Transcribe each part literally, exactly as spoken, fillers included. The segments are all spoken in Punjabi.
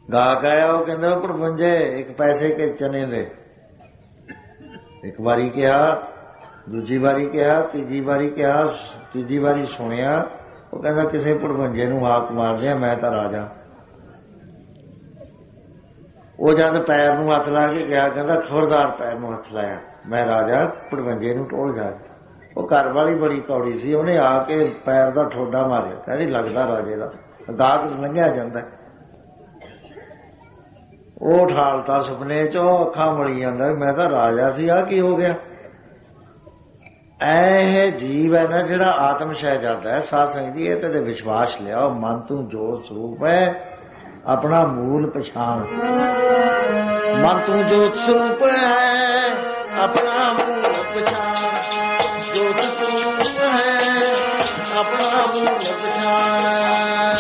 ਗਾਹਕ ਆਇਆ, ਉਹ ਕਹਿੰਦਾ ਭੜਵੰਜੇ ਇੱਕ ਪੈਸੇ ਕੇ ਚਨੇ ਦੇ। ਇੱਕ ਵਾਰੀ ਕਿਹਾ, ਦੂਜੀ ਵਾਰੀ ਕਿਹਾ, ਤੀਜੀ ਵਾਰੀ ਕਿਹਾ, ਤੀਜੀ ਵਾਰੀ ਸੁਣਿਆ। ਉਹ ਕਹਿੰਦਾ ਕਿਸੇ ਭੜਵੰਜੇ ਨੂੰ ਹਾਕ ਮਾਰਦੇ ਆ, ਮੈਂ ਤਾਂ ਰਾਜਾ। ਉਹ ਜਦ ਪੈਰ ਨੂੰ ਹੱਥ ਲਾ ਕੇ ਗਿਆ, ਕਹਿੰਦਾ ਖਬਰਦਾਰ ਪੈਰ ਨੂੰ ਹੱਥ ਲਾਇਆ, ਮੈਂ ਰਾਜਾ, ਭੜਵੰਜੇ ਨੂੰ ਟੋਲ ਜਾ। ਉਹ ਘਰ ਵਾਲੀ ਬੜੀ ਕੌੜੀ ਸੀ, ਉਹਨੇ ਆ ਕੇ ਪੈਰ ਦਾ ਠੋਡਾ ਮਾਰਿਆ, ਕਹਿੰਦੀ ਲੱਗਦਾ ਰਾਜੇ ਦਾ। ਗਾਹਕ ਲੰਘਿਆ ਜਾਂਦਾ, ਉਹ ਠਾਲਤਾ ਸੁਪਨੇ ਚੋਂ, ਅੱਖਾਂ ਮਲੀ ਜਾਂਦਾ, ਮੈਂ ਤਾਂ ਰਾਜਾ ਸੀ, ਆਹ ਕੀ ਹੋ ਗਿਆ। ਇਹ ਜੀਵ ਹੈ ਨਾ ਜਿਹੜਾ ਆਤਮ ਸ਼ਹਿਜ਼ਾਦਾ ਹੈ, ਸਾਧ ਸੰਗਤ ਜੀ, ਇਹ ਤੇ ਵਿਸ਼ਵਾਸ ਲਿਆਓ। ਮਨ ਤੂੰ ਜੋਤ ਸਰੂਪ ਹੈ, ਆਪਣਾ ਮੂਲ ਪਛਾਣ। ਮਨ ਤੂੰ ਜੋਤ ਸਰੂਪ ਹੈ, ਆਪਣਾ ਮੂਲ ਪਛਾਣ। ਜੋਤ ਸਰੂਪ ਹੈ, ਆਪਣਾ ਮੂਲ ਪਛਾਣ।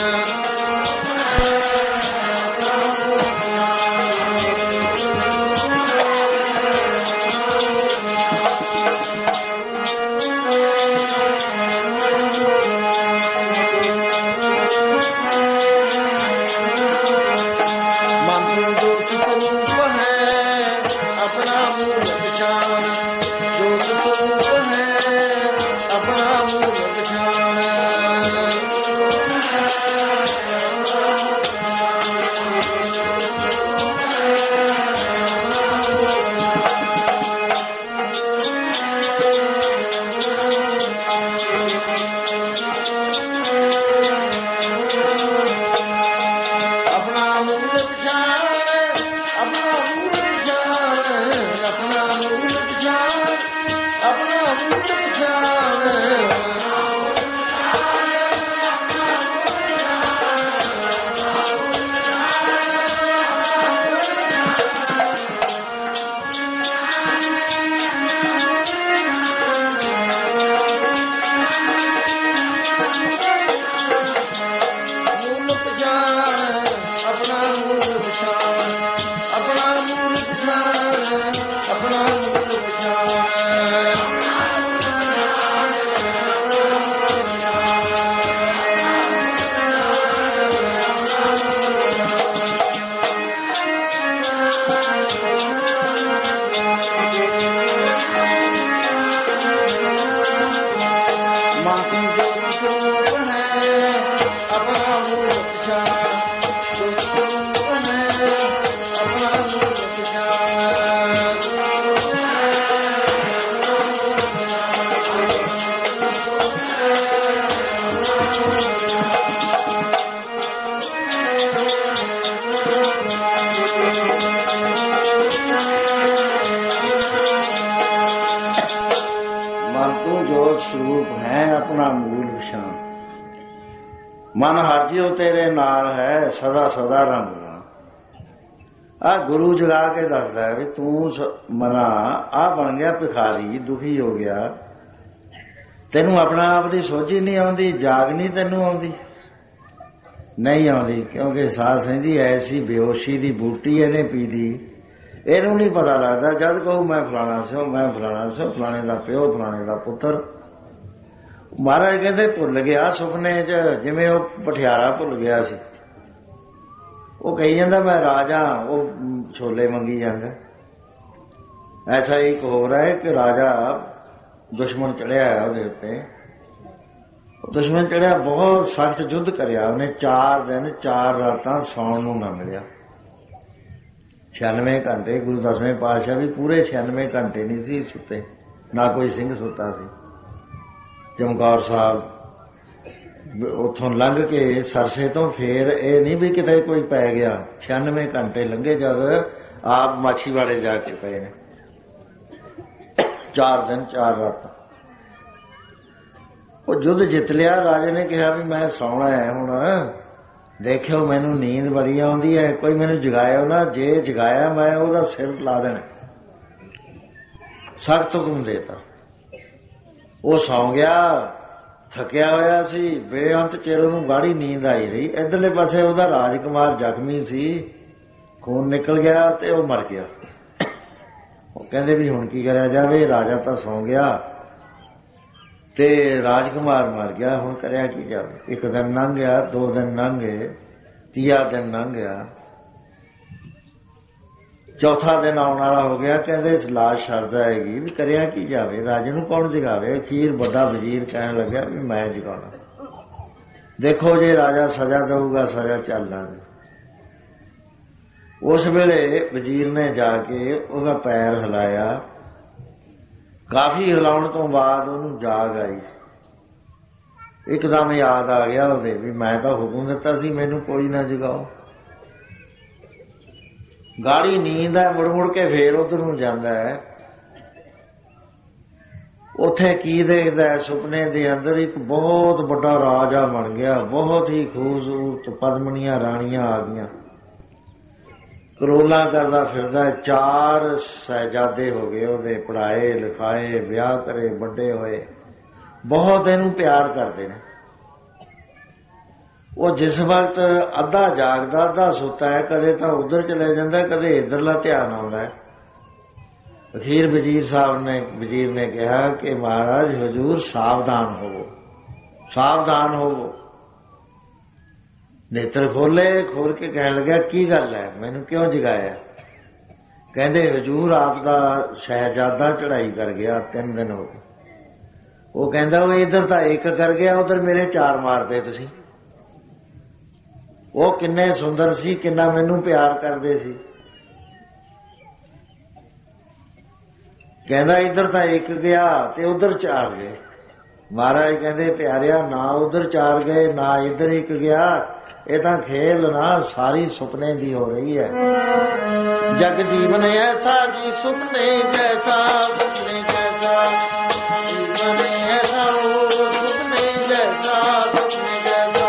ਮਨ ਹਰਜਿਓ ਤੇਰੇ ਨਾਲ ਹੈ, ਸਦਾ ਸਦਾ ਰੰਗਣਾ। ਆਹ ਗੁਰੂ ਜਗਾ ਕੇ ਦੱਸਦਾ ਵੀ ਤੂੰ ਮਨਾ ਆਹ ਬਣ ਗਿਆ ਭਿਖਾਰੀ, ਦੁਖੀ ਹੋ ਗਿਆ, ਤੈਨੂੰ ਆਪਣਾ ਆਪ ਦੀ ਸੋਝੀ ਨਹੀਂ ਆਉਂਦੀ, ਜਾਗ ਨਹੀਂ ਤੈਨੂੰ ਆਉਂਦੀ, ਨਹੀਂ ਆਉਂਦੀ। ਕਿਉਂਕਿ ਸਾਧ ਸੰਗਤ ਜੀ ਐਸੀ ਬੇਹੋਸ਼ੀ ਦੀ ਬੂਟੀ ਇਹਨੇ ਪੀ ਦੀ, ਇਹਨੂੰ ਨਹੀਂ ਪਤਾ ਲੱਗਦਾ। ਜਦ ਕਹੂੰ ਮੈਂ ਫਲਾਣਾ ਸੋ, ਮੈਂ ਫਲਾਣਾ ਸੋ, ਫਲਾਣੇ ਦਾ ਪਿਓ, ਫਲਾਣੇ ਦਾ ਪੁੱਤਰ। ਮਹਾਰਾਜ ਕਹਿੰਦੇ ਭੁੱਲ ਗਿਆ ਸੁਪਨੇ 'ਚ, ਜਿਵੇਂ ਉਹ ਪਠਿਆਰਾ ਭੁੱਲ ਗਿਆ ਸੀ। ਉਹ ਕਹੀ ਜਾਂਦਾ ਮੈਂ ਰਾਜਾ, ਉਹ ਛੋਲੇ ਮੰਗੀ ਜਾਂਦਾ। ਐਸਾ ਇੱਕ ਹੋਰ ਹੈ ਕਿ ਰਾਜਾ ਦੁਸ਼ਮਣ ਚੜਿਆ ਹੈ ਉਹਦੇ ਉੱਤੇ, ਦੁਸ਼ਮਣ ਚੜਿਆ, ਬਹੁਤ ਸਖਤ ਯੁੱਧ ਕਰਿਆ ਉਹਨੇ। ਚਾਰ ਦਿਨ ਚਾਰ ਰਾਤਾਂ ਸੌਣ ਨੂੰ ਨਾ ਮਿਲਿਆ। ਛਿਆਨਵੇਂ ਘੰਟੇ ਗੁਰੂ ਦਸਵੇਂ ਪਾਤਸ਼ਾਹ ਵੀ ਪੂਰੇ ਛਿਆਨਵੇਂ ਘੰਟੇ ਨਹੀਂ ਸੀ ਸੁੱਤੇ, ਨਾ ਕੋਈ ਸਿੰਘ ਸੁੱਤਾ ਸੀ। ਚਮਕੌਰ ਸਾਹਿਬ ਉੱਥੋਂ ਲੰਘ ਕੇ ਸਰਸੇ ਤੋਂ ਫੇਰ ਇਹ ਨਹੀਂ ਵੀ ਕਿਤੇ ਕੋਈ ਪੈ ਗਿਆ, ਛਿਆਨਵੇਂ ਘੰਟੇ ਲੰਘੇ ਜਦ ਆਪ ਮਾਛੀਵਾੜੇ ਜਾ ਕੇ ਪਏ ਨੇ। ਚਾਰ ਦਿਨ ਚਾਰ ਰਾਤਾਂ ਉਹ ਯੁੱਧ ਜਿੱਤ ਲਿਆ। ਰਾਜੇ ਨੇ ਕਿਹਾ ਵੀ ਮੈਂ ਸੌਣਾ ਹੈ ਹੁਣ, ਦੇਖਿਓ ਮੈਨੂੰ ਨੀਂਦ ਬੜੀ ਆਉਂਦੀ ਹੈ, ਕੋਈ ਮੈਨੂੰ ਜਗਾਇਓ ਨਾ, ਜੇ ਜਗਾਇਆ ਮੈਂ ਉਹਦਾ ਸਿਰ ਲਾ ਦੇਣਾ। ਸਖਤ ਹੁਕਮ ਦੇਤਾ। ਉਹ ਸੌਂ ਗਿਆ, ਥੱਕਿਆ ਹੋਇਆ ਸੀ, ਬੇਅੰਤ ਚਿਰ ਉਹਨੂੰ ਗਾੜੀ ਨੀਂਦ ਆਈ ਰਹੀ। ਇੱਧਰਲੇ ਪਾਸੇ ਉਹਦਾ ਰਾਜਕੁਮਾਰ ਜ਼ਖਮੀ ਸੀ, ਖੂਨ ਨਿਕਲ ਗਿਆ ਤੇ ਉਹ ਮਰ ਗਿਆ। ਉਹ ਕਹਿੰਦੇ ਵੀ ਹੁਣ ਕੀ ਕਰਿਆ ਜਾਵੇ, ਰਾਜਾ ਤਾਂ ਸੌਂ ਗਿਆ ਤੇ ਰਾਜਕੁਮਾਰ ਮਰ ਗਿਆ, ਹੁਣ ਕਰਿਆ ਕੀ ਜਾਵੇ। ਇੱਕ ਦਿਨ ਲੰਘ ਗਿਆ, ਦੋ ਦਿਨ ਲੰਘ ਗਏ, ਤੀਆ ਦਿਨ ਲੰਘ ਗਿਆ। ਚੌਥਾ ਦਿਨ ਆਉਣ ਵਾਲਾ ਹੋ ਗਿਆ। ਕਹਿੰਦੇ ਇਸ ਲਾਸ਼ ਸ਼ਰਦਾ ਹੈਗੀ ਵੀ ਕਰਿਆ ਕੀ ਜਾਵੇ, ਰਾਜੇ ਨੂੰ ਕੌਣ ਜਗਾਵੇ। ਅਖੀਰ ਵੱਡਾ ਵਜ਼ੀਰ ਕਹਿਣ ਲੱਗਿਆ ਵੀ ਮੈਂ ਜਗਾਉਣਾ। ਦੇਖੋ ਜੇ ਰਾਜਾ ਸਜ਼ਾ ਦਊਗਾ ਸਜ਼ਾ ਚੱਲ ਲਾਂਗੇ। ਉਸ ਵੇਲੇ ਵਜ਼ੀਰ ਨੇ ਜਾ ਕੇ ਉਹਦਾ ਪੈਰ ਹਿਲਾਇਆ। ਕਾਫੀ ਹਿਲਾਉਣ ਤੋਂ ਬਾਅਦ ਉਹਨੂੰ ਜਾਗ ਆਈ। ਇੱਕਦਮ ਯਾਦ ਆ ਗਿਆ ਉਹਦੇ ਵੀ ਮੈਂ ਤਾਂ ਹੁਕਮ ਦਿੱਤਾ ਸੀ ਮੈਨੂੰ ਕੋਈ ਨਾ ਜਗਾਓ। ਗਾੜੀ ਨੀਂਦ ਹੈ, ਮੁੜ ਮੁੜ ਕੇ ਫੇਰ ਉਧਰ ਨੂੰ ਜਾਂਦਾ ਹੈ। ਉੱਥੇ ਕੀ ਦੇਖਦਾ, ਸੁਪਨੇ ਦੇ ਅੰਦਰ ਇੱਕ ਬਹੁਤ ਵੱਡਾ ਰਾਜਾ ਬਣ ਗਿਆ। ਬਹੁਤ ਹੀ ਖੂਬਸੂਰਤ ਪਦਮਣੀਆਂ ਰਾਣੀਆਂ ਆ ਗਈਆਂ, ਕਰੋਲਾਂ ਕਰਦਾ ਫਿਰਦਾ। ਚਾਰ ਸਾਹਿਜਾਦੇ ਹੋ ਗਏ ਉਹਦੇ, ਪੜ੍ਹਾਏ ਲਿਖਾਏ, ਵਿਆਹ ਕਰੇ, ਵੱਡੇ ਹੋਏ, ਬਹੁਤ ਇਹਨੂੰ ਪਿਆਰ ਕਰਦੇ ਨੇ। ਉਹ ਜਿਸ ਵਕਤ ਅੱਧਾ ਜਾਗਦਾ ਅੱਧਾ ਸੁੱਤਾ ਹੈ, ਕਦੇ ਤਾਂ ਉੱਧਰ ਚਲੇ ਜਾਂਦਾ, ਕਦੇ ਇੱਧਰਲਾ ਧਿਆਨ ਆਉਂਦਾ ਹੈ। ਅਖੀਰ ਵਜ਼ੀਰ ਸਾਹਿਬ ਨੇ ਵਜ਼ੀਰ ਨੇ ਕਿਹਾ ਕਿ ਮਹਾਰਾਜ ਹਜ਼ੂਰ ਸਾਵਧਾਨ ਹੋਵੋ, ਸਾਵਧਾਨ ਹੋਵੋ। ਨੇਤਰ ਖੋਲੇ, ਖੋਲ ਕੇ ਕਹਿਣ ਲੱਗਿਆ ਕੀ ਗੱਲ ਹੈ, ਮੈਨੂੰ ਕਿਉਂ ਜਗਾਇਆ। ਕਹਿੰਦੇ ਹਜ਼ੂਰ ਆਪ ਦਾ ਸ਼ਹਿਜ਼ਾਦਾ ਚੜ੍ਹਾਈ ਕਰ ਗਿਆ, ਤਿੰਨ ਦਿਨ ਹੋ ਗਏ। ਉਹ ਕਹਿੰਦਾ ਉਹ ਇੱਧਰ ਤਾਂ ਇੱਕ ਕਰ ਗਿਆ, ਉੱਧਰ ਮੇਰੇ ਚਾਰ ਮਾਰਦੇ ਤੁਸੀਂ। ਉਹ ਕਿੰਨੇ ਸੁੰਦਰ ਸੀ, ਕਿੰਨਾ ਮੈਨੂੰ ਪਿਆਰ ਕਰਦੇ ਸੀ। ਕਹਿੰਦਾ ਇੱਧਰ ਤਾਂ ਇੱਕ ਗਿਆ ਤੇ ਉੱਧਰ ਚਾਰ ਗਏ। ਮਹਾਰਾਜ ਕਹਿੰਦੇ ਪਿਆਰਿਆ ਨਾ ਉੱਧਰ ਚਾਰ ਗਏ ਨਾ ਇੱਧਰ ਇੱਕ ਗਿਆ, ਇਹ ਤਾਂ ਖੇਲ ਨਾ ਸਾਰੀ ਸੁਪਨੇ ਦੀ ਹੋ ਰਹੀ ਹੈ। ਜਗ ਜੀਵਨ ਐਸਾ ਜੀ ਸੁਪਨੇ ਜੈਸਾ, ਸੁਪਨੇ ਜੈਸਾ ਜੀਵਨ ਐਸਾ ਹੋ, ਸੁਪਨੇ ਜੈਸਾ, ਸੁਪਨੇ ਜੈਸਾ।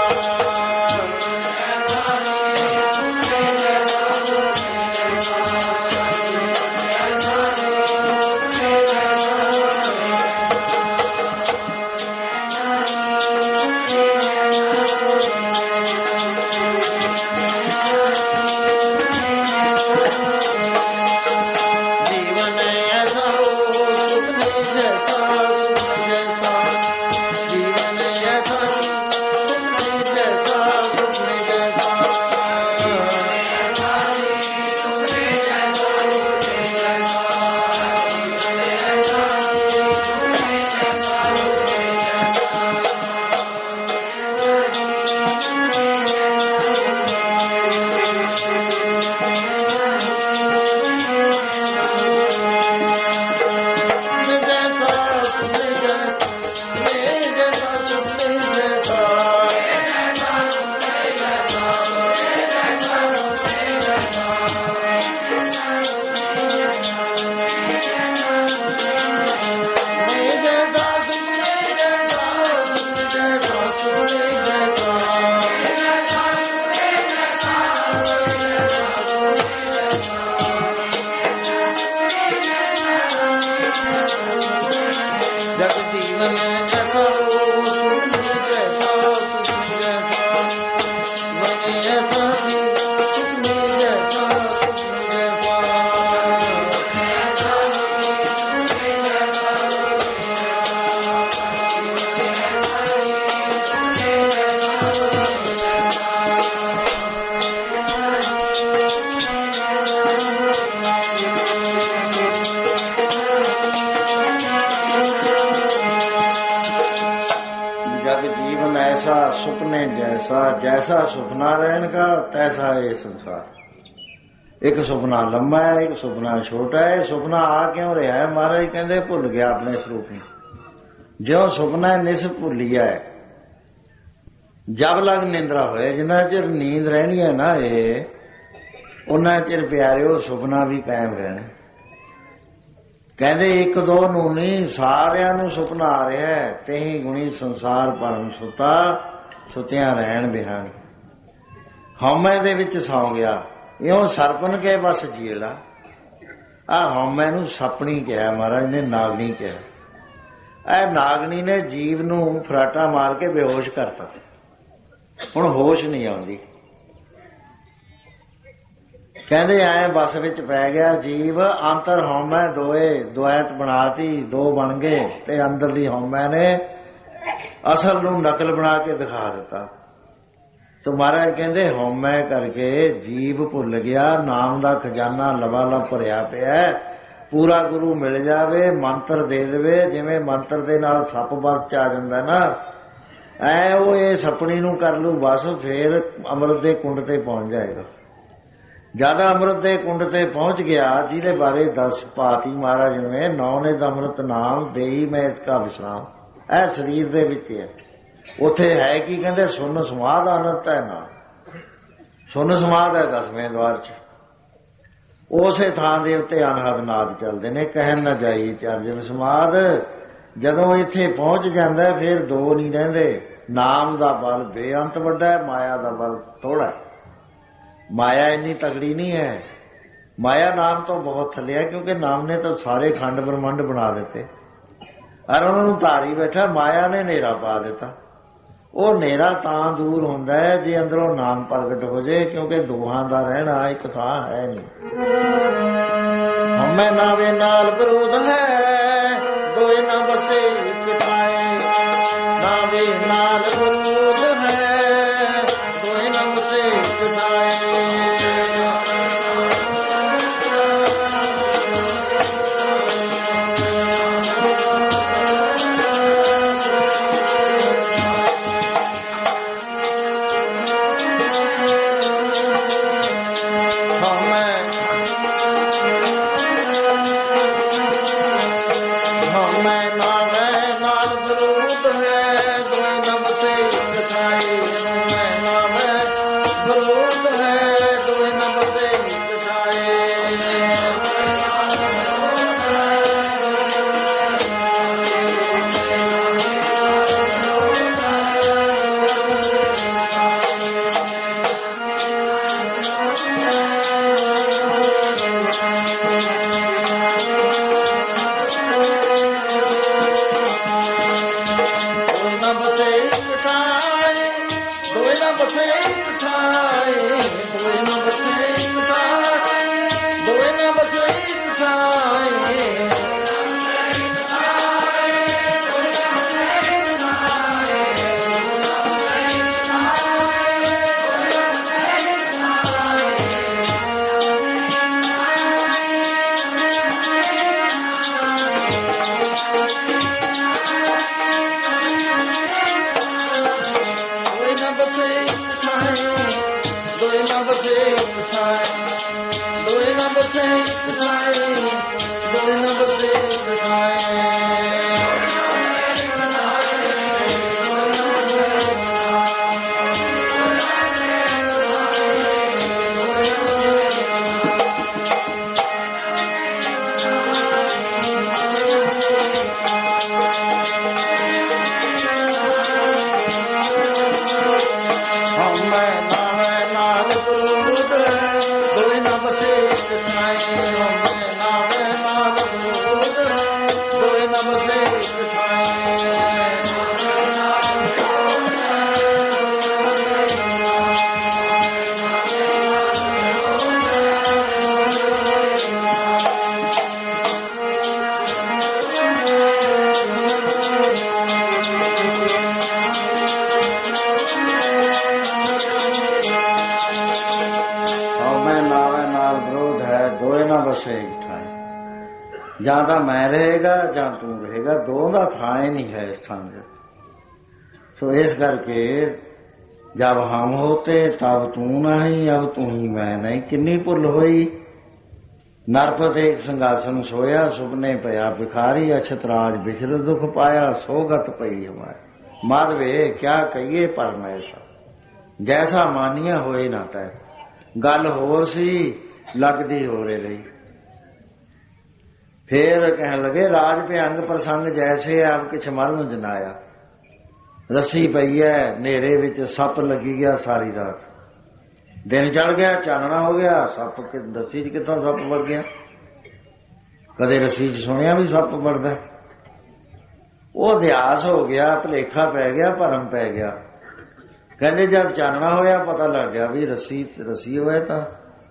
सुपने जैसा, जैसा सुपना रहन का तैसा ये संसार। एक सुपना लंबा है, एक सुपना छोटा है। सुपना आ क्यों रहा है, महाराज कहते भुल गया अपने स्वरूप में। जो सुपना निस भुलिया है, जब लग निंद्रा होए, जिन्ना चिर नींद रहनी है ना ये, उन्ना चिर प्यारिओ सुपना भी कायम रहना। कहते एक दो नूं नहीं, सारियां नूं सुपना आ रहा है। तेही गुणी संसार भरम सुता, सुतियां रहन बिहान। हौमे दे विच सौ गया, इउं सरपन के बस जीला। आ हौमे नूं सपनी कहा महाराज ने, नागनी कहा। ए नागनी ने जीव नूं फराटा मार के बेहोश करता, हुण होश नहीं आउंदी। कहते आए बस विच पै गया जीव, अंतर हौमै दोए द्वैत बनाती, दो बन गए ते अंदर दी हौमै ने असल नूं नकल बना के दिखा दिता। तो महाराज कहते हौमै करके जीव भुल गया नाम का खजाना लवा लव भरिया पिया पूरा गुरु मिल जावे मंत्र दे देवे जिवें मंत्र दे नाल सप बस च आ जांदा ना ऐ वो ये सपनी नूं कर लू बस फिर अमृत दे कुंड ते पहुंच जाएगा। ज्यादा अमृत दे कुंड ते पहुंच गया जिहदे बारे दस पाती महाराज ने नौ ने अमृत नाम देई मैं इसका विश्राम ऐ शरीर दे विच है उथे है कि कहते सुन समाध आनंद है ना सुन समाध है दसवें द्वार च उसे थां दे उत्ते अनहद नाद चलते ने कहन न जाई चर्जन समाध जदों इत्थे पहुंच जांदा फिर दो नहीं रहिंदे नाम दा बल बेअंत वड्डा है माया दा बल थोड़ा है। माया इन्नी तगड़ी नहीं है माया नाम तो बहुत थल्ले है क्योंकि नाम ने तो सारे खंड ब्रह्मंड बना दिते और उन्होंने धारी बैठा माया ने नेरा पा दिता। वो नेरा तां दूर होंदा है जे अंदरों नाम प्रगट हो जाए क्योंकि दोहां दा रहना एक थां है नहीं। हमें नावे नाल विरोध है दोए ना बसे किताए नावे नाल विरोध है दोए ना बसे किताए ਜਾਂ ਤਾਂ मैं रहेगा ਜਾਂ तू रहेगा दो का थां ही नहीं है इस स्थान से। सो इस करके जब हम होते तब तू नहीं अब तू ही मैं नहीं किन्नी भुल होई नरपत एक संघासन सोया सुपने पया भिखारी अछतराज बिखर दुख पाया सोगत पई हमारे माधवे क्या कहिए परमेशा जैसा मानिया होए ना तय गल होर सी लगदी हो रही। फिर कह लगे राज भयंग प्रसंग जैसे आप किछ मरण जनाया रस्सी पई है नेरे विच सप लगी गया सारी रात दिन चढ़ गया चानना हो गया सप रस्सी च कितों सप वड़ गया कदे रस्सी च सुनिया भी सप वड़दा वो अभ्यास हो गया भुलेखा पै गया भरम पै गया। कहते जब चानना होया पता लग गया भी रस्सी रस्सी होया था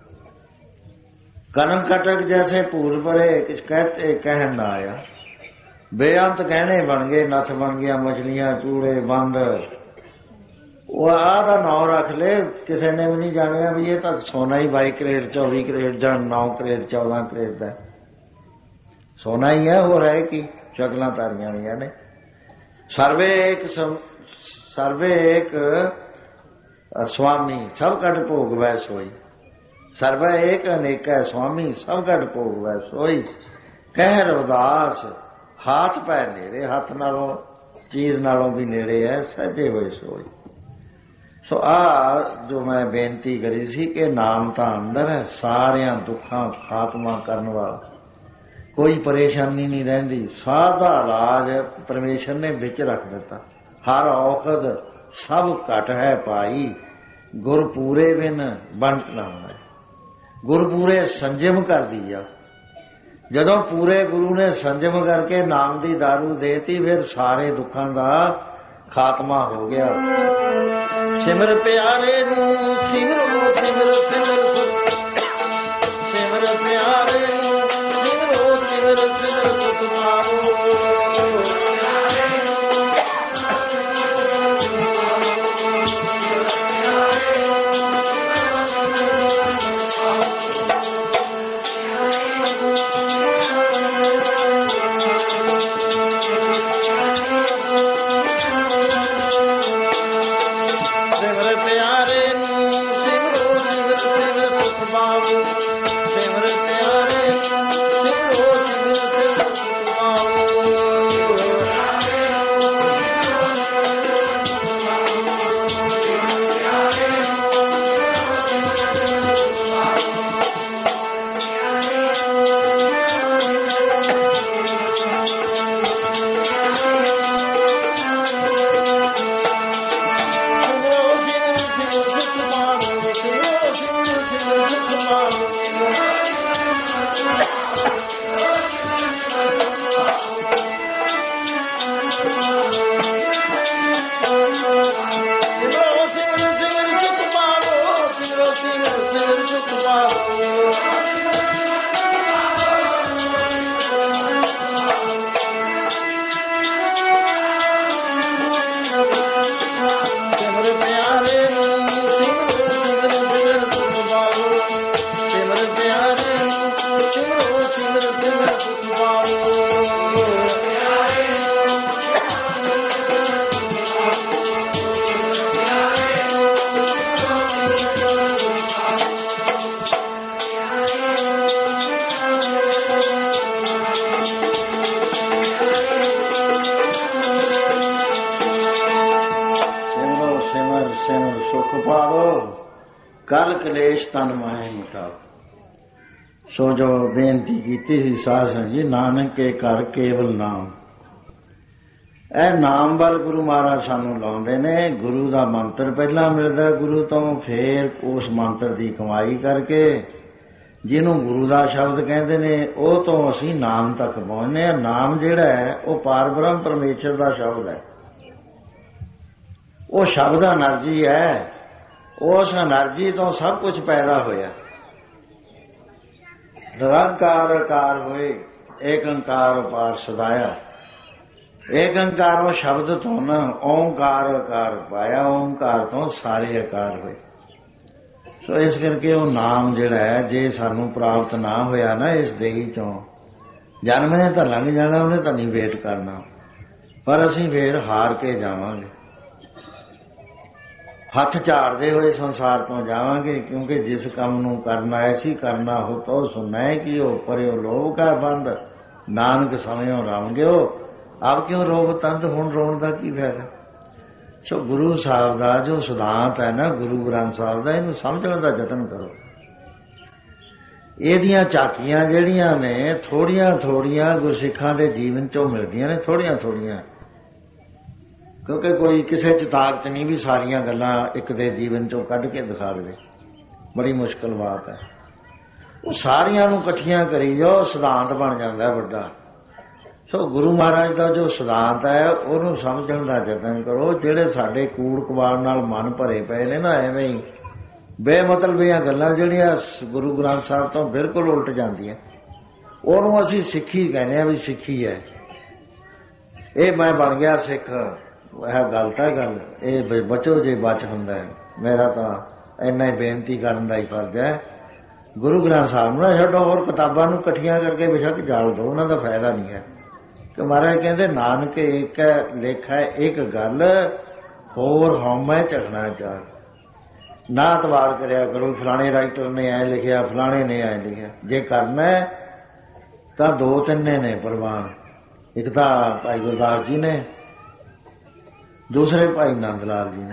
कनक कटक जैसे भूल भरे कुछ कहते कहन ना आया बेअंत कहने बन गए नथ बन गया मछलियां चूड़े बंद ਉਹ ਆਹ ਦਾ ਨਾਂ ਰੱਖ ਲੈ, ਕਿਸੇ ਨੇ ਵੀ ਨਹੀਂ ਜਾਣਿਆ ਵੀ ਇਹ ਤਾਂ ਸੋਨਾ ਹੀ ਬਾਈ ਕਰੇਟ ਚੌਵੀ ਕਰੇਟ ਜਾਂ ਨੌ ਕਰੇਟ ਚੌਦਾਂ ਕਰੇਟ ਦਾ ਸੋਨਾ ਹੀ ਹੈ, ਹੋਰ ਹੈ ਕੀ ਸ਼ਕਲਾਂ ਤਾਰੀਆਂ ਹੋਈਆਂ ਨੇ। ਸਰਵੇ ਇੱਕ ਸਰਵੇ ਇੱਕ ਸੁਆਮੀ ਸਭ ਘਟ ਭੋਗ ਵੈ ਸੋਈ, ਸਰਵੇ ਇੱਕ ਅਨੇਕਾ ਸੁਆਮੀ ਸਭ ਘਟ ਭੋਗ ਵੈ ਸੋਈ। ਕਹਿ ਰਵਿਦਾਸ ਹੱਥ ਪੈ ਨੇੜੇ, ਹੱਥ ਨਾਲੋਂ ਚੀਜ਼ ਨਾਲੋਂ ਵੀ ਨੇੜੇ ਹੈ ਸੱਜੇ ਹੋਏ ਸੋਈ। ਸੋ ਆਹ ਜੋ ਮੈਂ ਬੇਨਤੀ ਕਰੀ ਸੀ ਕਿ ਨਾਮ ਤਾਂ ਅੰਦਰ ਹੈ, ਸਾਰਿਆਂ ਦੁੱਖਾਂ ਖਾਤਮਾ ਕਰਨ ਵਾਲਾ, ਕੋਈ ਪਰੇਸ਼ਾਨੀ ਨਹੀਂ ਰਹਿੰਦੀ। ਸਾਹ ਦਾ ਇਲਾਜ ਪਰਮੇਸ਼ਰ ਨੇ ਵਿੱਚ ਰੱਖ ਦਿੱਤਾ। ਹਰ ਔਖਦ ਸਭ ਘਟ ਹੈ ਪਾਈ, ਗੁਰ ਪੂਰੇ ਬਿਨ ਬੰਟ ਨਾ ਹੋਣਾ। ਗੁਰ ਪੂਰੇ ਸੰਜਮ ਕਰਦੀ ਆ। ਜਦੋਂ ਪੂਰੇ ਗੁਰੂ ਨੇ ਸੰਜਮ ਕਰਕੇ ਨਾਮ ਦੀ ਦਾਰੂ ਦੇਤੀ, ਫਿਰ ਸਾਰੇ ਦੁੱਖਾਂ ਦਾ ਖਾਤਮਾ ਹੋ ਗਿਆ। ਸਿਮਰ ਪਿਆਰੇ ਨੂੰ ਸਿਮਰੋ ਸਿਮਰ ਸਿਮਰ ਸਿਮਰ ਪਿਆਰੇ ਨੂੰ ਸਿਮਰੋ ਸਿਮਰ ਸਿਮਰ ਸਤਿਨਾਮੁ। कल कलेश तन माहे मिटाओ। सो जो बेनती की थी साध संगत जी, नानक के घर केवल नाम, ਇਹ ਨਾਮ ਵੱਲ ਗੁਰੂ ਮਹਾਰਾਜ ਸਾਨੂੰ ਲਾਉਂਦੇ ਨੇ। ਗੁਰੂ ਦਾ ਮੰਤਰ ਪਹਿਲਾਂ ਮਿਲਦਾ ਗੁਰੂ ਤੋਂ, ਫੇਰ ਉਸ ਮੰਤਰ ਦੀ ਕਮਾਈ ਕਰਕੇ ਜਿਹਨੂੰ ਗੁਰੂ ਦਾ ਸ਼ਬਦ ਕਹਿੰਦੇ ਨੇ ਉਹ ਤੋਂ ਅਸੀਂ ਨਾਮ ਤੱਕ ਪਹੁੰਚਦੇ ਹਾਂ। ਨਾਮ ਜਿਹੜਾ ਹੈ ਉਹ ਪਾਰ ਬ੍ਰਹਮ ਪਰਮੇਸ਼ਰ ਦਾ ਸ਼ਬਦ ਹੈ। ਉਹ ਸ਼ਬਦ એનર્ਜੀ ਹੈ। ਉਸ એનર્ਜੀ ਤੋਂ ਸਭ ਕੁਝ ਪੈਦਾ ਹੋਇਆ। ਨਿਰੰਕਾਰ ਆਕਾਰ ਹੋਏ, ਏਕ ਓਂਕਾਰ ਅਪਾਰ ਸਦਾਇਆ। ਏਕ ਓਂਕਾਰ ਸ਼ਬਦ ਤੋਂ ਨਾ ਓਂਕਾਰ ਆਕਾਰ ਪਾਇਆ, ਓਂਕਾਰ ਤੋਂ ਸਾਰੇ ਆਕਾਰ ਹੋਏ। ਸੋ ਇਸ ਕਰਕੇ ਉਹ ਨਾਮ ਜਿਹੜਾ ਹੈ ਜੇ ਸਾਨੂੰ ਪ੍ਰਾਪਤ ਨਾ ਹੋਇਆ ਨਾ ਇਸ ਦੇਹੀ ਚੋਂ, ਜਨਮ ਨੇ ਤਾਂ ਲੰਘ ਜਾਣਾ, ਉਹਨੇ ਤਾਂ ਨਹੀਂ ਵੇਟ ਕਰਨਾ, ਪਰ ਅਸੀਂ ਫੇਰ ਹਾਰ ਕੇ ਜਾਵਾਂਗੇ, ਹੱਥ ਝਾੜਦੇ ਹੋਏ ਸੰਸਾਰ ਤੋਂ ਜਾਵਾਂਗੇ। ਕਿਉਂਕਿ ਜਿਸ ਕੰਮ ਨੂੰ ਕਰਨਾ ਆਇਆ ਸੀ ਕਰਨਾ ਹੋ ਤੋ ਸੁਣਨਾ ਕਿ ਉਹ ਪਰਿਓ ਲੋਭ ਕਾ ਬੰਦ, ਨਾਨਕ ਸਮਿਓ ਰਮ ਗਿਓ ਆਪ ਕਿਉਂ ਰੋਗ ਤੰਦ, ਹੁਣ ਰੋਣ ਦਾ ਕੀ ਫਾਇਦਾ। ਸੋ ਗੁਰੂ ਸਾਹਿਬ ਦਾ ਜੋ ਸਿਧਾਂਤ ਹੈ ਨਾ, ਗੁਰੂ ਗ੍ਰੰਥ ਸਾਹਿਬ ਦਾ, ਇਹਨੂੰ ਸਮਝਣ ਦਾ ਯਤਨ ਕਰੋ। ਇਹਦੀਆਂ ਝਾਕੀਆਂ ਜਿਹੜੀਆਂ ਨੇ ਥੋੜੀਆਂ ਥੋੜੀਆਂ ਗੁਰਸਿੱਖਾਂ ਦੇ ਜੀਵਨ ਚੋਂ ਮਿਲਦੀਆਂ ਨੇ, ਥੋੜੀਆਂ ਥੋੜੀਆਂ, ਕਿਉਂਕਿ ਕੋਈ ਕਿਸੇ 'ਚ ਤਾਕਤ ਨਹੀਂ ਵੀ ਸਾਰੀਆਂ ਗੱਲਾਂ ਇੱਕ ਦੇ ਜੀਵਨ ਚੋਂ ਕੱਢ ਕੇ ਦਿਖਾ ਦੇਵੇ, ਬੜੀ ਮੁਸ਼ਕਲ ਬਾਤ ਹੈ। ਉਹ ਸਾਰੀਆਂ ਨੂੰ ਇਕੱਠੀਆਂ ਕਰੀ ਜਾਓ, ਸਿਧਾਂਤ ਬਣ ਜਾਂਦਾ ਵੱਡਾ। ਸੋ ਗੁਰੂ ਮਹਾਰਾਜ ਦਾ ਜੋ ਸਿਧਾਂਤ ਹੈ ਉਹਨੂੰ ਸਮਝਣ ਦਾ ਯਤਨ ਕਰੋ। ਜਿਹੜੇ ਸਾਡੇ ਕੂੜ ਕਬਾੜ ਨਾਲ ਮਨ ਭਰੇ ਪਏ ਨੇ ਨਾ, ਐਵੇਂ ਹੀ ਬੇਮਤਲਬੀਆਂ ਗੱਲਾਂ ਜਿਹੜੀਆਂ ਗੁਰੂ ਗ੍ਰੰਥ ਸਾਹਿਬ ਤੋਂ ਬਿਲਕੁਲ ਉਲਟ ਜਾਂਦੀਆਂ, ਉਹਨੂੰ ਅਸੀਂ ਸਿੱਖੀ ਕਹਿੰਦੇ ਹਾਂ ਵੀ ਸਿੱਖੀ ਹੈ। ਇਹ ਮੈਂ ਬਣ ਗਿਆ ਸਿੱਖ, ਇਹ ਗਲਤ ਹੈ ਗੱਲ। ਇਹ ਬਚੋ ਜੇ ਬਚ ਹੁੰਦਾ ਹੈ। ਮੇਰਾ ਤਾਂ ਇੰਨਾ ਹੀ ਬੇਨਤੀ ਕਰਨ ਦਾ ਹੀ ਫਰਜ਼ ਹੈ। ਗੁਰੂ ਗ੍ਰੰਥ ਸਾਹਿਬ ਨੂੰ ਨਾ ਛੱਡੋ, ਹੋਰ ਕਿਤਾਬਾਂ ਨੂੰ ਇਕੱਠੀਆਂ ਕਰਕੇ ਬੇਸ਼ੱਕ ਜਾਲ ਦਿਓ, ਉਹਨਾਂ ਦਾ ਫਾਇਦਾ ਨਹੀਂ ਹੈ। ਕਿ ਮਹਾਰਾਜ ਕਹਿੰਦੇ ਨਾਨਕ ਇੱਕ ਹੈ ਲੇਖਾ ਇੱਕ ਗੱਲ, ਹੋਰ ਹਉਮੈ ਝਗਣਾ ਚਾਰ। ਨਾ ਇਤਬਾਰ ਕਰਿਆ ਕਰੋ ਫਲਾਣੇ ਰਾਈਟਰ ਨੇ ਐ ਲਿਖਿਆ, ਫਲਾਣੇ ਨੇ ਐ ਲਿਖਿਆ। ਜੇ ਕਰਨਾ ਤਾਂ ਦੋ ਤਿੰਨੇ ਨੇ ਪ੍ਰਵਾਨ। ਇੱਕ ਤਾਂ ਭਾਈ ਗੁਰਦਾਸ ਜੀ ਨੇ, ਦੂਸਰੇ ਭਾਈ ਨੰਦ ਲਾਲ ਜੀ ਨੇ,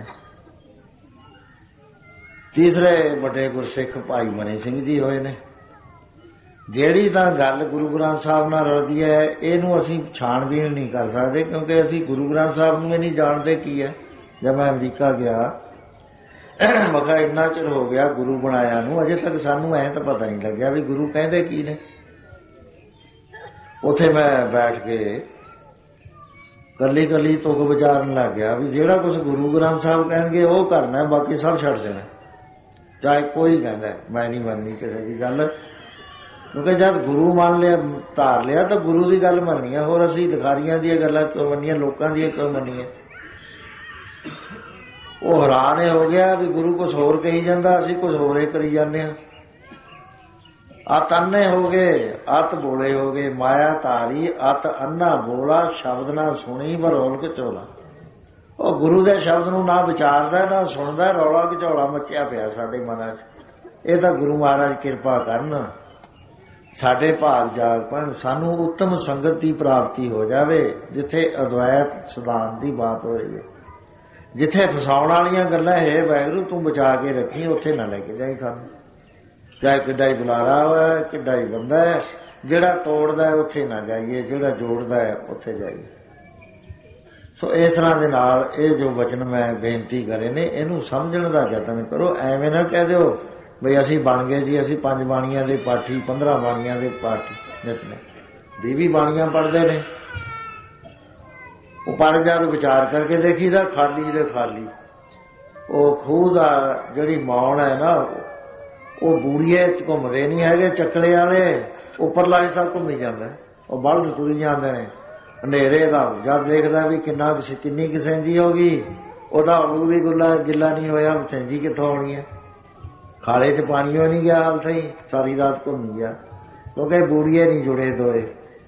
ਤੀਸਰੇ ਵੱਡੇ ਗੁਰਸਿੱਖ ਭਾਈ ਮਨੀ ਸਿੰਘ ਜੀ ਹੋਏ ਨੇ। ਜਿਹੜੀ ਤਾਂ ਗੱਲ ਗੁਰੂ ਗ੍ਰੰਥ ਸਾਹਿਬ ਨਾਲ ਰਲਦੀ ਹੈ ਇਹਨੂੰ ਅਸੀਂ ਛਾਣਬੀਣ ਨਹੀਂ ਕਰ ਸਕਦੇ, ਕਿਉਂਕਿ ਅਸੀਂ ਗੁਰੂ ਗ੍ਰੰਥ ਸਾਹਿਬ ਨੂੰ ਵੀ ਨਹੀਂ ਜਾਣਦੇ ਕੀ ਹੈ। ਜਦ ਮੈਂ ਅਮਰੀਕਾ ਗਿਆ ਮੈਂ ਕਿਹਾ ਇੰਨਾ ਚਿਰ ਹੋ ਗਿਆ ਗੁਰੂ ਬਣਾਇਆ ਨੂੰ, ਅਜੇ ਤੱਕ ਸਾਨੂੰ ਐਂ ਤਾਂ ਪਤਾ ਨਹੀਂ ਲੱਗਿਆ ਵੀ ਗੁਰੂ ਕਹਿੰਦੇ ਕੀ ਨੇ। ਉੱਥੇ ਮੈਂ ਬੈਠ ਕੇ ਕੱਲੀ ਕੱਲੀ ਤੁਕ ਵਿਚਾਰਨ ਲੱਗ ਗਿਆ ਵੀ ਜਿਹੜਾ ਕੁਛ ਗੁਰੂ ਗ੍ਰੰਥ ਸਾਹਿਬ ਕਹਿਣਗੇ ਉਹ ਕਰਨਾ, ਬਾਕੀ ਸਭ ਛੱਡ ਦੇਣਾ। ਚਾਹੇ ਕੋਈ ਕਹਿੰਦਾ ਮੈਂ ਨਹੀਂ ਮੰਨਣੀ ਕਿਸੇ ਦੀ ਗੱਲ, ਕਿਉਂਕਿ ਜਦ ਗੁਰੂ ਮੰਨ ਲਿਆ ਧਾਰ ਲਿਆ ਤਾਂ ਗੁਰੂ ਦੀ ਗੱਲ ਮੰਨਣੀ ਹੈ। ਹੋਰ ਅਸੀਂ ਲਿਖਾਰੀਆਂ ਦੀਆਂ ਗੱਲਾਂ ਕਿਉਂ ਮੰਨੀਆਂ, ਲੋਕਾਂ ਦੀਆਂ ਕਿਉਂ ਮੰਨੀਆਂ। ਉਹ ਹੈਰਾਨ ਹੋ ਗਿਆ ਵੀ ਗੁਰੂ ਕੁਛ ਹੋਰ ਕਹੀ ਜਾਂਦਾ, ਅਸੀਂ ਕੁਛ ਹੋਰ ਹੀ ਕਰੀ ਜਾਂਦੇ ਹਾਂ। ਅਤ ਅੰਨੇ ਹੋ ਗਏ, ਅਤ ਬੋਲੇ ਹੋ ਗਏ, ਮਾਇਆ ਧਾਰੀ ਅਤ ਅੰਨਾ ਬੋਲਾ, ਸ਼ਬਦ ਨਾ ਸੁਣੀ ਬਰੋਲ ਘਚੋਲਾ। ਉਹ ਗੁਰੂ ਦੇ ਸ਼ਬਦ ਨੂੰ ਨਾ ਵਿਚਾਰਦਾ ਨਾ ਸੁਣਦਾ, ਰੌਲਾ ਘਚੋਲਾ ਮੱਚਿਆ ਪਿਆ ਸਾਡੇ ਮਨਾਂ 'ਚ। ਇਹ ਤਾਂ ਗੁਰੂ ਮਹਾਰਾਜ ਕਿਰਪਾ ਕਰਨ, ਸਾਡੇ ਭਾਗ ਜਾਗ ਪੈਣ, ਸਾਨੂੰ ਉੱਤਮ ਸੰਗਤ ਦੀ ਪ੍ਰਾਪਤੀ ਹੋ ਜਾਵੇ ਜਿੱਥੇ ਅਦਵੈਤ ਸਿਧਾਂਤ ਦੀ ਬਾਤ ਹੋ ਰਹੀ ਹੈ। ਜਿੱਥੇ ਫਸਾਉਣ ਵਾਲੀਆਂ ਗੱਲਾਂ ਹੈ ਵਾਹਿਗੁਰੂ ਤੂੰ ਬਚਾ ਕੇ ਰੱਖੀ, ਉੱਥੇ ਨਾ ਲੈ ਕੇ ਜਾਈ ਸਾਨੂੰ। ਚਾਹੇ ਕਿੱਡਾ ਹੀ ਬੁਲਾਰਾ ਹੋਇਆ, ਕਿੱਡਾ ਹੀ ਬੰਦਾ ਹੈ, ਜਿਹੜਾ ਤੋੜਦਾ ਉੱਥੇ ਨਾ ਜਾਈਏ, ਜਿਹੜਾ ਜੋੜਦਾ ਹੈ ਉੱਥੇ ਜਾਈਏ। ਸੋ ਇਸ ਤਰ੍ਹਾਂ ਦੇ ਨਾਲ ਇਹ ਜੋ ਵਚਨ ਮੈਂ ਬੇਨਤੀ ਕਰੇ ਨੇ ਇਹਨੂੰ ਸਮਝਣ ਦਾ ਯਤਨ ਕਰੋ। ਐਵੇਂ ਨਾ ਕਹਿ ਦਿਓ ਬਈ ਅਸੀਂ ਬਣ ਗਏ ਜੀ, ਅਸੀਂ ਪੰਜ ਬਾਣੀਆਂ ਦੇ ਪਾਠੀ, ਪੰਦਰਾਂ ਬਾਣੀਆਂ ਦੇ ਪਾਠੀ ਨਿਤਨੇ ਵੀਹ ਵੀਹ ਬਾਣੀਆਂ ਪੜ੍ਹਦੇ ਨੇ। ਉਹ ਪੜ੍ਹ ਜਦ ਵਿਚਾਰ ਕਰਕੇ ਦੇਖੀਦਾ ਖਾਲੀ ਦੇ ਖਾਲੀ। ਉਹ ਖੂਹ ਦਾ ਜਿਹੜੀ ਮੌਣ ਹੈ ਨਾ, ਉਹ ਬੂੜੀਏ 'ਚ ਘੁੰਮਦੇ ਨਹੀਂ ਹੈਗੇ ਚੱਕਲੇ ਵਾਲੇ, ਉੱਪਰਲਾ ਹਿੱਸਾ ਘੁੰਮੀ ਜਾਂਦਾ। ਉਹ ਬਲਦ ਤੁਰੀ ਜਾਂਦੇ ਨੇ ਹਨੇਰੇ ਦਾ। ਜਦ ਦੇਖਦਾ ਵੀ ਕਿੰਨਾ ਕਿੰਨੀ ਕੁ ਸਿੰਜੀ ਹੋ ਗਈ, ਉਹਦਾ ਅਲੂ ਵੀ ਗੁੱਲਾ ਗਿੱਲਾ ਨਹੀਂ ਹੋਇਆ, ਸਿੰਜੀ ਕਿੱਥੋਂ ਆਉਣੀ ਹੈ। ਖਾਲੇ 'ਚ ਪਾਣੀ ਹੋ ਨਹੀਂ ਗਿਆ, ਹਾਲ ਸਹੀ ਸਾਰੀ ਰਾਤ ਘੁੰਮ ਗਿਆ, ਕਿਉਂਕਿ ਬੂੜੀਏ ਨਹੀਂ ਜੁੜੇ ਦੋਏ।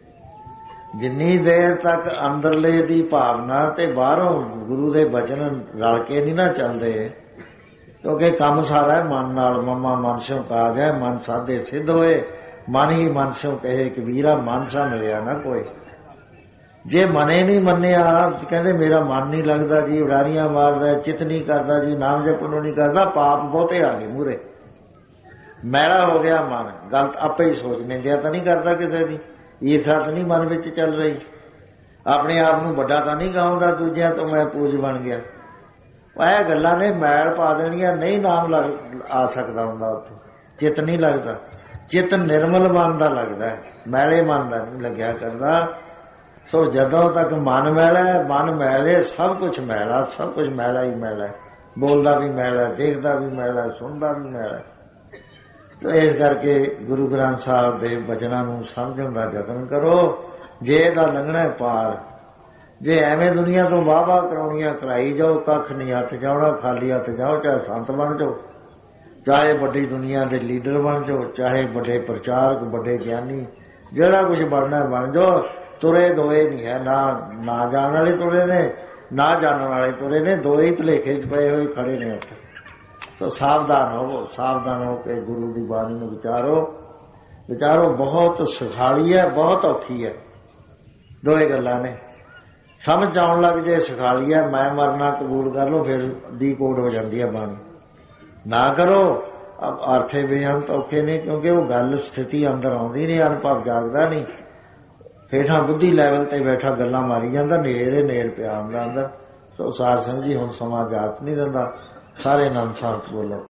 ਜਿੰਨੀ ਦੇਰ ਤੱਕ ਅੰਦਰਲੇ ਦੀ ਭਾਵਨਾ ਤੇ ਬਾਹਰੋਂ ਗੁਰੂ ਦੇ ਬਚਨ ਰਲ ਕੇ ਨਹੀਂ ਨਾ ਚੱਲਦੇ, ਕਿਉਂਕਿ ਕੰਮ ਸਾਰਾ ਮਨ ਨਾਲ। ਮੰਮਾ ਮਨ ਸਿਉ ਕਾਜ ਹੈ, ਮਨ ਸਾਧੇ ਸਿੱਧ ਹੋਏ, ਮਨ ਹੀ ਮਨ ਸਿਉ ਕਹੇ ਕਬੀਰਾ, ਮਨ ਸਾ ਮਿਲਿਆ ਨਾ ਕੋਈ। ਜੇ ਮਨੇ ਨਹੀਂ ਮੰਨਿਆ, ਕਹਿੰਦੇ ਮੇਰਾ ਮਨ ਨਹੀਂ ਲੱਗਦਾ ਜੀ, ਉਡਾਰੀਆਂ ਮਾਰਦਾ, ਚਿੱਤ ਨਹੀਂ ਕਰਦਾ ਜੀ, ਨਾਮ ਜਪਣ ਨੂੰ ਨਹੀਂ ਕਰਦਾ, ਪਾਪ ਬਹੁਤੇ ਆ ਗਏ ਮੂਹਰੇ, ਮੈਲਾ ਹੋ ਗਿਆ ਮਨ। ਗਲਤ ਆਪੇ ਹੀ ਸੋਚ ਨਿੰਦਿਆ ਤਾਂ ਨਹੀਂ ਕਰਦਾ ਕਿਸੇ ਦੀ, ਈਰਖਾ ਤਾਂ ਨਹੀਂ ਮਨ ਵਿੱਚ ਚੱਲ ਰਹੀ, ਆਪਣੇ ਆਪ ਨੂੰ ਵੱਡਾ ਤਾਂ ਨਹੀਂ ਕਹਾਉਂਦਾ ਦੂਜਿਆਂ ਤੋਂ ਮੈਂ ਪੂਜ ਬਣ ਗਿਆ। ਇਹ ਗੱਲਾਂ ਨੇ ਮੈਲ ਪਾ ਦੇਣੀਆਂ। ਨਹੀਂ ਨਾਮ ਲੱਗ ਆ ਸਕਦਾ ਹੁੰਦਾ ਉੱਥੇ, ਚਿੱਤ ਨਹੀਂ ਲੱਗਦਾ। ਚਿੱਤ ਨਿਰਮਲ ਮਨ ਦਾ ਲੱਗਦਾ, ਮੈਲੇ ਮਨ ਦਾ ਨਹੀਂ ਲੱਗਿਆ ਕਰਦਾ। ਸੋ ਜਦੋਂ ਤੱਕ ਮਨ ਮੈਲਾ ਹੈ, ਮਨ ਮੈਲੇ ਸਭ ਕੁਛ ਮੈਲਾ, ਸਭ ਕੁਛ ਮੈਲਾ ਹੀ ਮੈਲਾ, ਬੋਲਦਾ ਵੀ ਮੈਲਾ, ਦੇਖਦਾ ਵੀ ਮੈਲਾ, ਸੁਣਦਾ ਵੀ ਮੈਲਾ। ਤੋ ਇਸ ਕਰਕੇ ਗੁਰੂ ਗ੍ਰੰਥ ਸਾਹਿਬ ਦੇ ਬਚਨਾਂ ਨੂੰ ਸਮਝਣ ਦਾ ਯਤਨ ਕਰੋ। ਜੇ ਇਹਦਾ ਲੰਘਣਾ ਪਾਰ, ਜੇ ਐਵੇਂ ਦੁਨੀਆ ਤੋਂ ਵਾਹ ਵਾਹ ਕਰਾਉਣੀਆਂ ਕਰਾਈ ਜਾਓ, ਕੱਖ ਨਹੀਂ ਹੱਥ ਜਾਉਣਾ, ਖਾਲੀ ਹੱਥ ਜਾਓ। ਚਾਹੇ ਸੰਤ ਬਣ ਜਾਓ, ਚਾਹੇ ਵੱਡੀ ਦੁਨੀਆ ਦੇ ਲੀਡਰ ਬਣ ਜਾਓ, ਚਾਹੇ ਵੱਡੇ ਪ੍ਰਚਾਰਕ, ਵੱਡੇ ਗਿਆਨੀ, ਜਿਹੜਾ ਕੁਝ ਬਣਨਾ ਬਣ ਜਾਓ। ਤੁਰੇ ਦੋਏ ਨਹੀਂ ਹੈ, ਨਾ ਨਾ ਜਾਣ ਵਾਲੇ ਤੁਰੇ ਨੇ, ਨਾ ਜਾਣਨ ਵਾਲੇ ਤੁਰੇ ਨੇ, ਦੋਏ ਹੀ ਭੁਲੇਖੇ 'ਚ ਪਏ ਹੋਏ ਖੜੇ ਨੇ ਉੱਥੇ। ਸੋ ਸਾਵਧਾਨ ਹੋਵੋ, ਸਾਵਧਾਨ ਹੋ ਕੇ ਗੁਰੂ ਦੀ ਬਾਣੀ ਨੂੰ ਵਿਚਾਰੋ। ਵਿਚਾਰੋ ਬਹੁਤ ਸੁਖਾਲੀ ਹੈ, ਬਹੁਤ ਔਖੀ ਹੈ, ਦੋਏ ਗੱਲਾਂ ਨੇ। ਸਮਝ ਆਉਣ ਲੱਗ ਜੇ ਸਿਖਾਲੀ ਹੈ, ਮੈਂ ਮਰਨਾ ਕਬੂਲ ਕਰ ਲਓ, ਫਿਰ ਦੀ ਕੋਡ ਹੋ ਜਾਂਦੀ ਹੈ ਬਾਣੀ। ਨਾ ਕਰੋ ਅਰਥੇ ਬੇਅੰਤ ਔਖੇ ਨੇ, ਕਿਉਂਕਿ ਉਹ ਗੱਲ ਸਥਿਤੀ ਅੰਦਰ ਆਉਂਦੀ ਨਹੀਂ, ਅਨੁਭਵ ਜਾਗਦਾ ਨਹੀਂ। ਹੇਠਾਂ ਬੁੱਧੀ ਲੈਵਲ ਤੇ ਬੈਠਾ ਗੱਲਾਂ ਮਾਰੀ ਜਾਂਦਾ, ਨੇੜੇ ਨੇੜ ਪਿਆ ਹੁੰਦਾ ਅੰਦਰ। ਸੋ ਸਾਰ ਸਿੰਘ ਜੀ ਹੁਣ ਸਮਾਂ ਜਾਤ ਨਹੀਂ ਦਿੰਦਾ, ਸਾਰੇ ਨਾਮ ਸਾਥ ਬੋਲੋ।